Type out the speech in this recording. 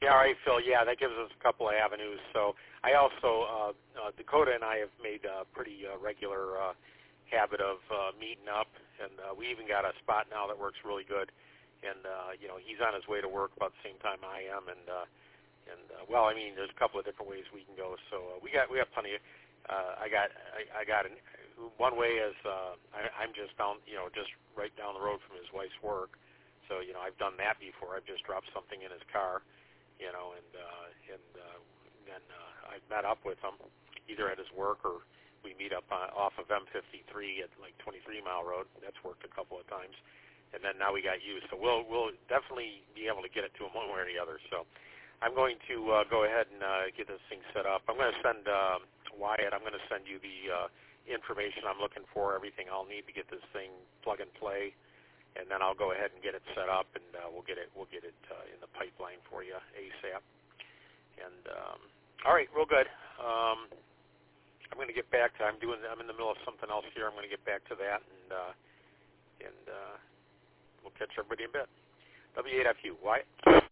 Yeah, all right, Phil. Yeah, that gives us a couple of avenues. So I also, Dakota and I have made a pretty regular habit of meeting up, and we even got a spot now that works really good. And he's on his way to work about the same time I am, and well, I mean, there's a couple of different ways we can go. So we have plenty. I got one way is I'm just down, just right down the road from his wife's work. So I've done that before. I've just dropped something in his car. Then I've met up with him either at his work or we meet up off of M53 at like 23 Mile Road. That's worked a couple of times. And then now we got you. So we'll definitely be able to get it to him one way or the other. So I'm going to go ahead and get this thing set up. I'm going to send Wyatt, I'm going to send you the information I'm looking for, everything I'll need to get this thing plug and play. And then I'll go ahead and get it set up, and we'll get it in the pipeline for you ASAP. And all right, real good. I'm going to get back to. I'm in the middle of something else here. I'm going to get back to that, and we'll catch everybody in a bit. W8FU, Wyatt.